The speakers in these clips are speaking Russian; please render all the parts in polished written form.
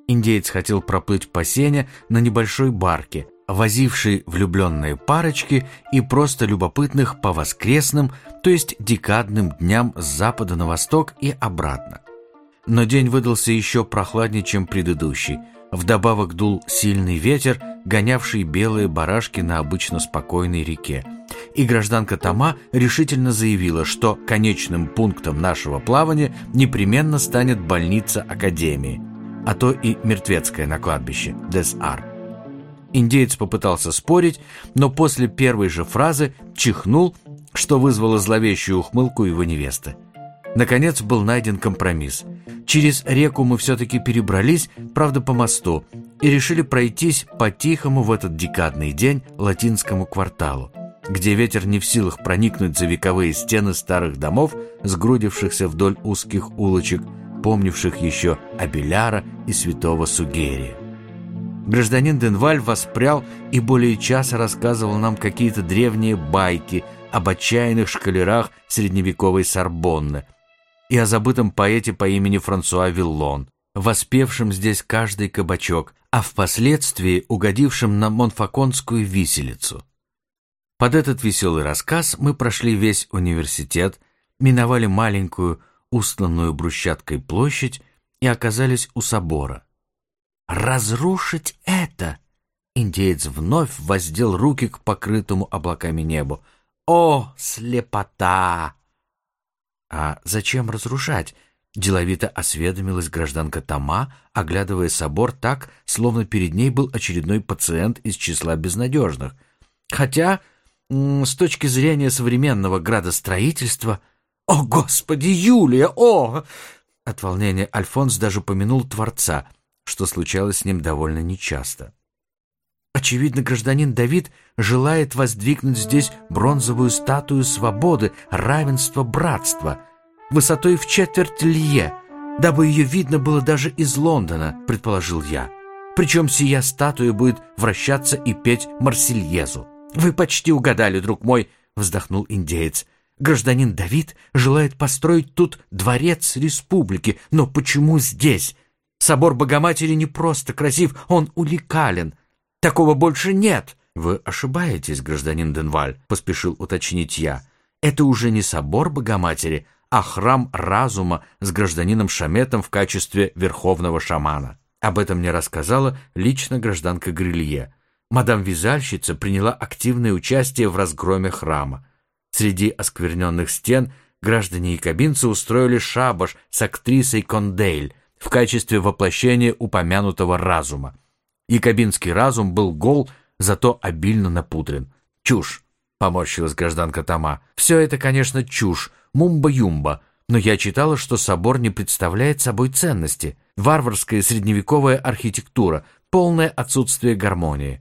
Индеец хотел проплыть по Сене на небольшой барке, возившей влюбленные парочки и просто любопытных по воскресным, то есть декадным дням с запада на восток и обратно. Но день выдался еще прохладнее, чем предыдущий. Вдобавок дул сильный ветер, гонявший белые барашки на обычно спокойной реке. И гражданка Тома решительно заявила, что конечным пунктом нашего плавания непременно станет больница Академии, а то и мертвецкая на кладбище Дес-Ар. Индеец попытался спорить, но после первой же фразы чихнул, что вызвало зловещую ухмылку его невесты. Наконец был найден компромисс. Через реку мы все-таки перебрались, правда по мосту, и решили пройтись по-тихому в этот декадный день латинскому кварталу, где ветер не в силах проникнуть за вековые стены старых домов, сгрудившихся вдоль узких улочек, помнивших еще Абеляра и святого Сугерия. Гражданин Денваль воспрял и более часа рассказывал нам какие-то древние байки об отчаянных школярах средневековой Сорбонны и о забытом поэте по имени Франсуа Виллон, воспевшем здесь каждый кабачок, а впоследствии угодившем на Монфаконскую виселицу. Под этот веселый рассказ мы прошли весь университет, миновали маленькую, устланную брусчаткой площадь и оказались у собора. «Разрушить это!» Индеец вновь воздел руки к покрытому облаками небу. «О, слепота!» «А зачем разрушать?» — деловито осведомилась гражданка Тома, оглядывая собор так, словно перед ней был очередной пациент из числа безнадежных. «Хотя, с точки зрения современного градостроительства...» «О, Господи, Юлия, о!» От волнения Альфонс даже помянул Творца, что случалось с ним довольно нечасто. Очевидно, гражданин Давид желает воздвигнуть здесь бронзовую статую свободы, равенства, братства, высотой в 1/4 лье, дабы ее видно было даже из Лондона, предположил я. Причем сия статуя будет вращаться и петь Марсельезу. «Вы почти угадали, друг мой», — вздохнул индеец. «Гражданин Давид желает построить тут дворец республики, но почему здесь? Собор Богоматери не просто красив, он уникален. Такого больше нет». «Вы ошибаетесь, гражданин Денваль», — поспешил уточнить я. «Это уже не собор Богоматери, а храм разума с гражданином Шаметом в качестве верховного шамана». Об этом мне рассказала лично гражданка Грилье. Мадам-вязальщица приняла активное участие в разгроме храма. Среди оскверненных стен граждане якобинцы устроили шабаш с актрисой Кондейль в качестве воплощения упомянутого разума. Якобинский разум был гол, зато обильно напудрен. «Чушь!» — поморщилась гражданка Тома. «Все это, конечно, чушь, мумба-юмба, но я читала, что собор не представляет собой ценности. Варварская средневековая архитектура, полное отсутствие гармонии».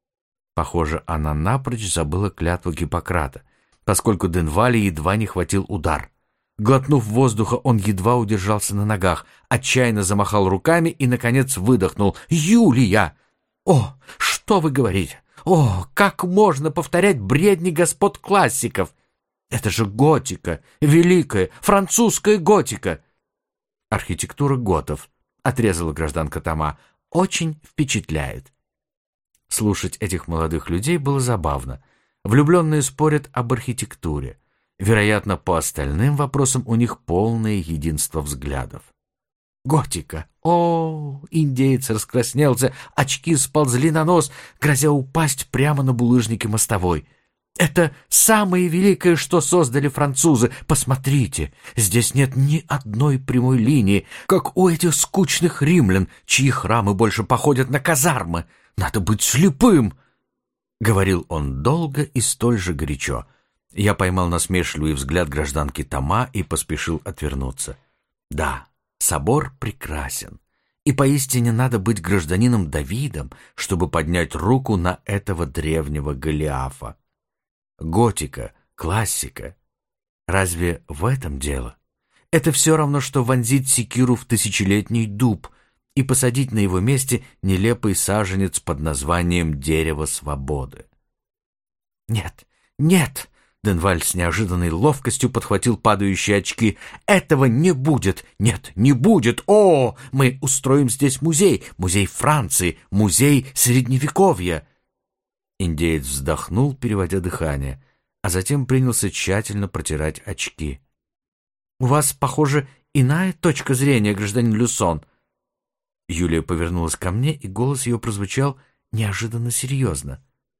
Похоже, она напрочь забыла клятву Гиппократа, поскольку Денвале едва не хватил удар. Глотнув воздуха, он едва удержался на ногах, отчаянно замахал руками и, наконец, выдохнул. «Юлия! О, что вы говорите? О, как можно повторять бредни господ классиков? Это же готика, великая французская готика!» «Архитектура готов», — отрезала гражданка Тома, — «очень впечатляет». Слушать этих молодых людей было забавно. Влюбленные спорят об архитектуре. Вероятно, по остальным вопросам у них полное единство взглядов. «Готика! О!» Индеец раскраснелся, очки сползли на нос, грозя упасть прямо на булыжники мостовой. «Это самое великое, что создали французы. Посмотрите, здесь нет ни одной прямой линии, как у этих скучных римлян, чьи храмы больше походят на казармы. Надо быть слепым!» Говорил он долго и столь же горячо. Я поймал насмешливый взгляд гражданки Тома и поспешил отвернуться. Да, собор прекрасен, и поистине надо быть гражданином Давидом, чтобы поднять руку на этого древнего Голиафа. Готика, классика. Разве в этом дело? Это все равно, что вонзить секиру в тысячелетний дуб и посадить на его месте нелепый саженец под названием «Дерево свободы». «Нет, нет!» Денваль с неожиданной ловкостью подхватил падающие очки. «Этого не будет! Нет, не будет! О, мы устроим здесь музей! Музей Франции! Музей Средневековья!» Индеец вздохнул, переводя дыхание, а затем принялся тщательно протирать очки. «У вас, похоже, иная точка зрения, гражданин Люсон». Юлия повернулась ко мне, и голос ее прозвучал неожиданно серьезно.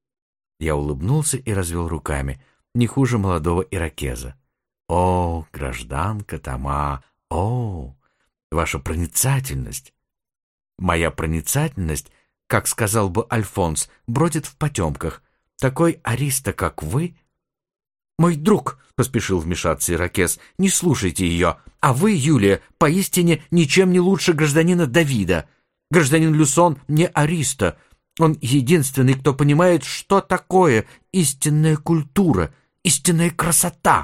Я улыбнулся и развел руками, не хуже молодого ирокеза. «О, гражданка Тома! О, ваша проницательность!» «Моя проницательность, как сказал бы Альфонс, бродит в потемках. Такой ариста, как вы...» «Мой друг», — поспешил вмешаться ирокез, — «не слушайте ее. А вы, Юлия, поистине ничем не лучше гражданина Давида. Гражданин Люсон не ариста. Он единственный, кто понимает, что такое истинная культура, истинная красота».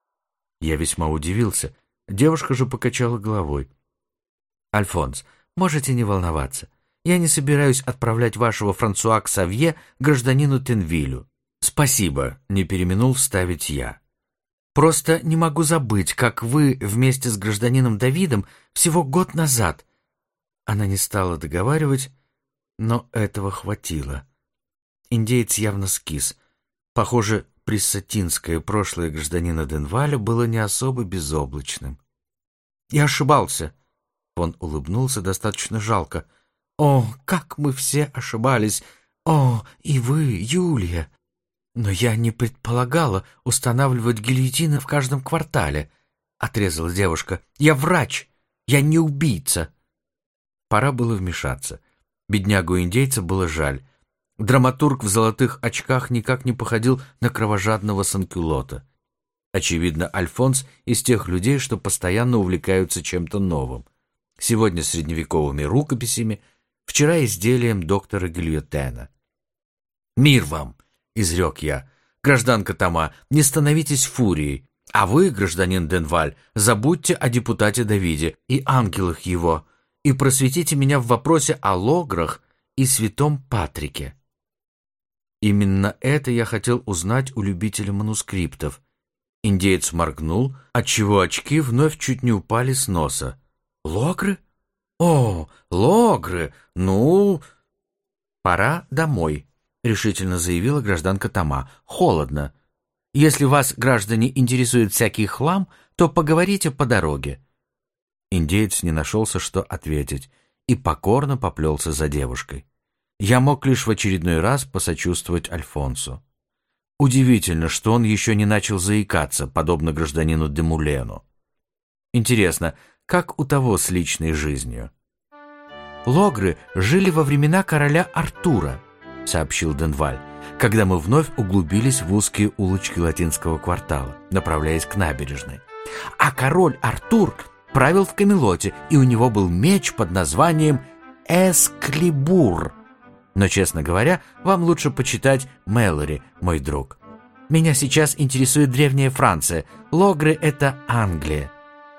Я весьма удивился. Девушка же покачала головой. «Альфонс, можете не волноваться. Я не собираюсь отправлять вашего Франсуа Ксавье гражданину Тенвилю». «Спасибо», — не переминул вставить я. «Просто не могу забыть, как вы вместе с гражданином Давидом всего год назад...» Она не стала договаривать, но этого хватило. Индеец явно скис. Похоже, приссатинское прошлое гражданина Денваля было не особо безоблачным. «Я ошибался», — он улыбнулся достаточно жалко. «О, как мы все ошибались! О, и вы, Юлия! Но я не предполагала устанавливать гильотины в каждом квартале», — отрезала девушка. «Я врач, я не убийца». Пора было вмешаться. Беднягу-индейца было жаль. Драматург в золотых очках никак не походил на кровожадного санкюлота. Очевидно, Альфонс из тех людей, что постоянно увлекаются чем-то новым. Сегодня средневековыми рукописями, вчера изделием доктора Гильотена. «Мир вам!» — изрек я. «Гражданка Тома, не становитесь фурией, а вы, гражданин Денваль, забудьте о депутате Давиде и ангелах его, и просветите меня в вопросе о лограх и святом Патрике». Именно это я хотел узнать у любителя манускриптов. Индеец моргнул, отчего очки вновь чуть не упали с носа. «Логры? О, логры! Ну...» «Пора домой», — решительно заявила гражданка Тома. «Холодно. Если вас, граждане, интересует всякий хлам, то поговорите по дороге». Индеец не нашелся, что ответить, и покорно поплелся за девушкой. Я мог лишь в очередной раз посочувствовать Альфонсу. Удивительно, что он еще не начал заикаться, подобно гражданину Демулену. Интересно, как у того с личной жизнью? «Логры жили во времена короля Артура», — сообщил Денваль, когда мы вновь углубились в узкие улочки латинского квартала, направляясь к набережной. «А король Артур правил в Камелоте, и у него был меч под названием Эсклибур. Но, честно говоря, вам лучше почитать Мэлори, мой друг. Меня сейчас интересует древняя Франция. Логры — это Англия».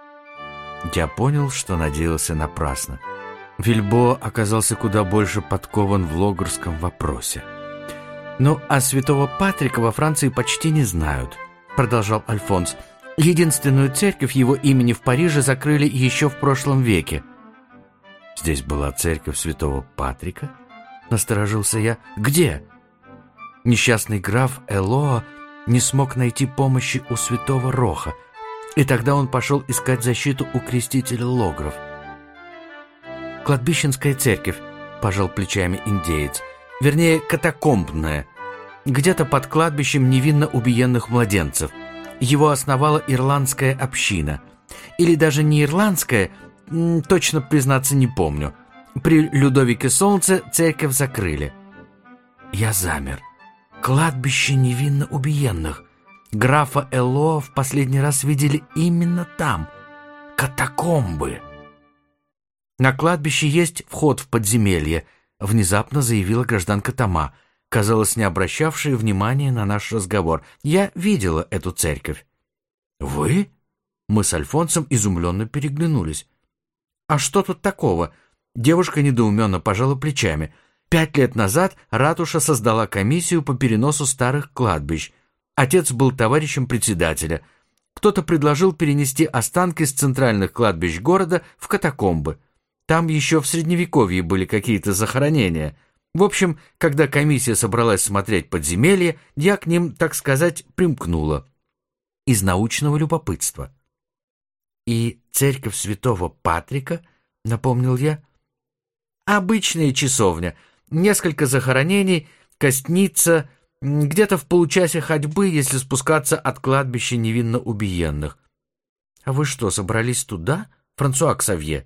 Я понял, что надеялся напрасно. Вильбо оказался куда больше подкован в логрском вопросе. «Ну, а святого Патрика во Франции почти не знают», — продолжал Альфонс. «Единственную церковь его имени в Париже закрыли еще в прошлом веке». «Здесь была церковь святого Патрика?» — насторожился я. «Где?» Несчастный граф Элоа не смог найти помощи у святого Роха, и тогда он пошел искать защиту у крестителя логров. «Кладбищенская церковь», — пожал плечами индеец, вернее, катакомбная, где-то под кладбищем невинно убиенных младенцев. Его основала ирландская община. Или даже не ирландская, точно, признаться, не помню. При Людовике Солнце церковь закрыли. Я замер. Кладбище невинно убиенных. Графа Элоа в последний раз видели именно там. Катакомбы. «На кладбище есть вход в подземелье», — внезапно заявила гражданка Тома, казалось, не обращавшая внимания на наш разговор. «Я видела эту церковь». «Вы?» Мы с Альфонсом изумленно переглянулись. «А что тут такого?» Девушка недоуменно пожала плечами. 5 лет назад ратуша создала комиссию по переносу старых кладбищ. Отец был товарищем председателя. Кто-то предложил перенести останки с центральных кладбищ города в катакомбы. Там еще в Средневековье были какие-то захоронения. В общем, когда комиссия собралась смотреть подземелье, я к ним, так сказать, примкнула. Из научного любопытства. «И церковь святого Патрика?» — напомнил я. «Обычная часовня. Несколько захоронений, костница, где-то в получасе ходьбы, если спускаться от кладбища невинно убиенных». «А вы что, собрались туда, Франсуа Ксавье?»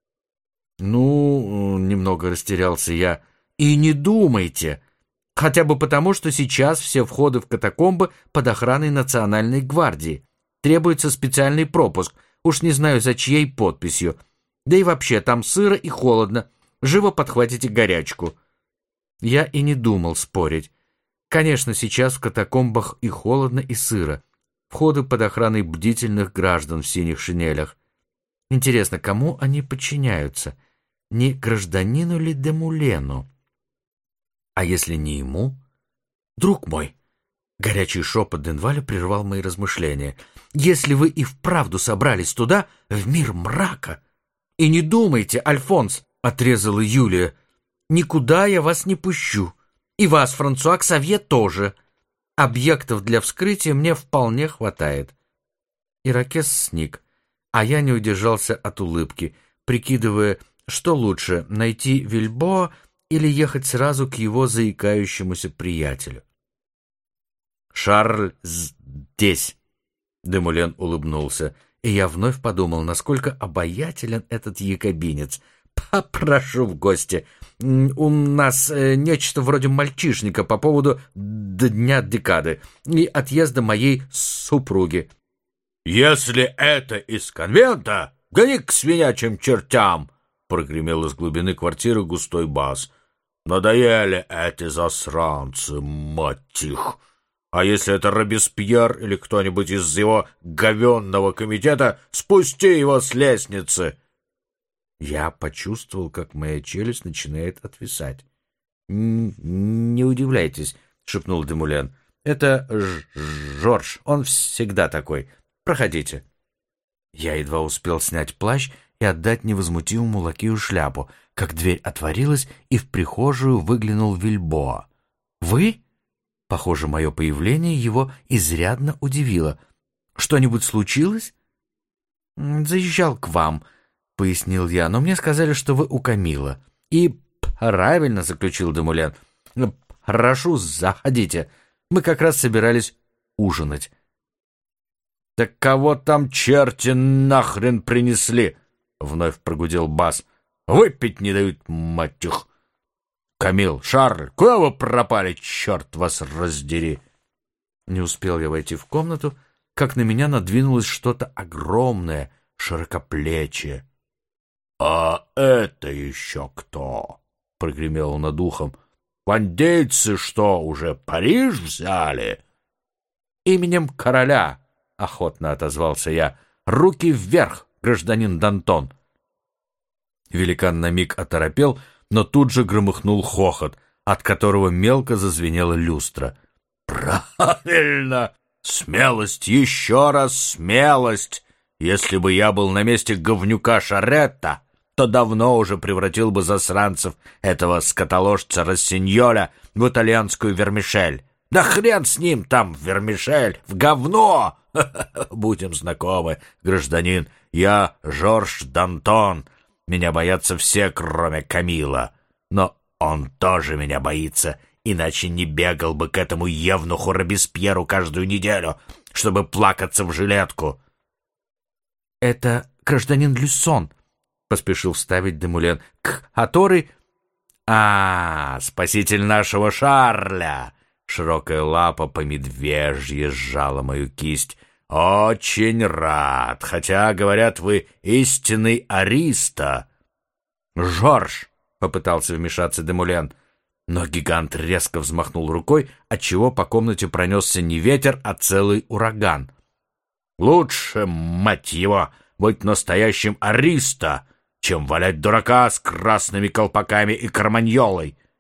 «Ну, немного растерялся я. И не думайте. Хотя бы потому, что сейчас все входы в катакомбы под охраной Национальной гвардии. Требуется специальный пропуск. Уж не знаю, за чьей подписью. Да и вообще, там сыро и холодно. Живо подхватите горячку». Я и не думал спорить. Конечно, сейчас в катакомбах и холодно, и сыро. Входы под охраной бдительных граждан в синих шинелях. Интересно, кому они подчиняются? Не гражданину ли Демулену? А если не ему? «Друг мой!» — горячий шепот Денваля прервал мои размышления. «Если вы и вправду собрались туда, в мир мрака...» «И не думайте, Альфонс!» — отрезала Юлия. «Никуда я вас не пущу. И вас, Франсуа Ксавье, тоже. Объектов для вскрытия мне вполне хватает». Ирокез сник, а я не удержался от улыбки, прикидывая, что лучше, найти Вильбоа или ехать сразу к его заикающемуся приятелю. «Шарль здесь!» — Демулен улыбнулся, и я вновь подумал, насколько обаятелен этот якобинец. «Попрошу в гости. У нас нечто вроде мальчишника по поводу Дня Декады и отъезда моей супруги». «Если это из конвента, гони к свинячьим чертям!» — прогремел из глубины квартиры густой бас. «Надоели эти засранцы, мать их! А если это Робеспьер или кто-нибудь из его говенного комитета, спусти его с лестницы!» Я почувствовал, как моя челюсть начинает отвисать. «Не удивляйтесь», — шепнул Демулен. «Это Жорж, он всегда такой. Проходите». Я едва успел снять плащ и отдать невозмутимому лакею шляпу, как дверь отворилась, и в прихожую выглянул Вильбоа. «Вы?» Похоже, мое появление его изрядно удивило. «Что-нибудь случилось?» «Заезжал к вам», — пояснил я, «но мне сказали, что вы у Камила». «И правильно», — заключил Демулен. «Прошу, заходите. Мы как раз собирались ужинать». «Так кого там черти нахрен принесли?» — вновь прогудел бас. «Выпить не дают, мать их! Камил, Шарль, куда вы пропали, черт вас раздери!» Не успел я войти в комнату, как на меня надвинулось что-то огромное, широкоплечие. «А это еще кто?» — прогремел он над ухом. «Бандейцы что, уже Париж взяли?» «Именем короля», — охотно отозвался я. «Руки вверх, гражданин Д'Антон». Великан на миг оторопел, но тут же громыхнул хохот, от которого мелко зазвенела люстра. «Правильно! Смелость, еще раз смелость! Если бы я был на месте говнюка Шаретта, то давно уже превратил бы засранцев этого скотоложца Рассиньоля в итальянскую вермишель. Да хрен с ним там, вермишель, в говно! Будем знакомы, гражданин, я Жорж Д'Антон. Меня боятся все, кроме Камила. Но он тоже меня боится, иначе не бегал бы к этому евнуху Робеспьеру каждую неделю, чтобы плакаться в жилетку». «Это гражданин Люссон», — поспешил вставить Демулен, «который...» Спаситель нашего Шарля!» Широкая лапа по медвежье сжала мою кисть. «Очень рад, хотя, говорят, вы истинный ариста». «Жорж!» — попытался вмешаться Демулен, но гигант резко взмахнул рукой, отчего по комнате пронесся не ветер, а целый ураган. «Лучше, мать его, быть настоящим ариста, чем валять дурака с красными колпаками и карманьолой.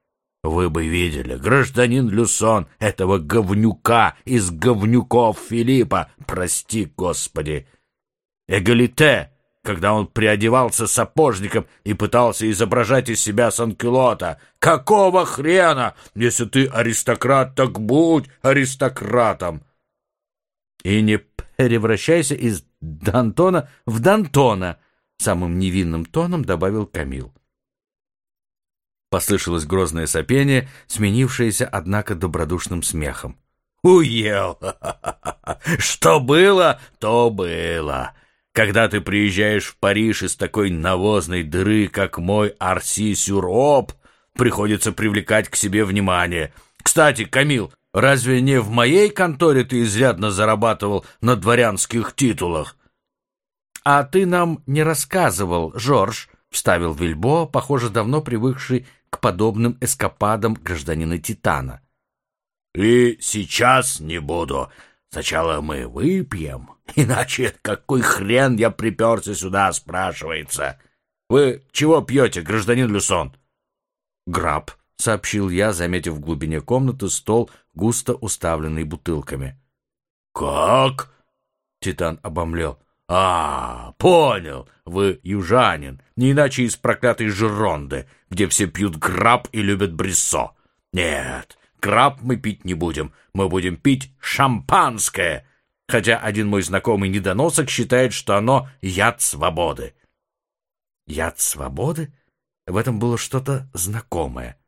Вы бы видели, гражданин Люсон, этого говнюка из говнюков Филиппа, прости господи, Эгалите, когда он приодевался сапожником и пытался изображать из себя санкюлота. Какого хрена? Если ты аристократ, так будь аристократом. И не превращайся из Д'Антона в Д'Антона, самым невинным тоном добавил Камил. Послышалось грозное сопение, сменившееся, однако, добродушным смехом. Уел! Что было, то было. Когда ты приезжаешь в Париж из такой навозной дыры, как мой Арси-сюр-Об, приходится привлекать к себе внимание. Кстати, Камил, разве не в моей конторе ты изрядно зарабатывал на дворянских титулах? — А ты нам не рассказывал, Жорж, — вставил Вильбо, похоже, давно привыкший к подобным эскападам гражданина Титана. — И сейчас не буду. Сначала мы выпьем, иначе какой хрен я приперся сюда, спрашивается. Вы чего пьете, гражданин Люсон? — Граб, — сообщил я, заметив в глубине комнаты стол, густо уставленный бутылками. — Как? — Титан обомлел. — Понял, вы южанин, не иначе из проклятой Жеронды, где все пьют граб и любят бриссо. Нет, граб мы пить не будем, мы будем пить шампанское, хотя один мой знакомый недоносок считает, что оно яд свободы. Яд свободы? В этом было что-то знакомое.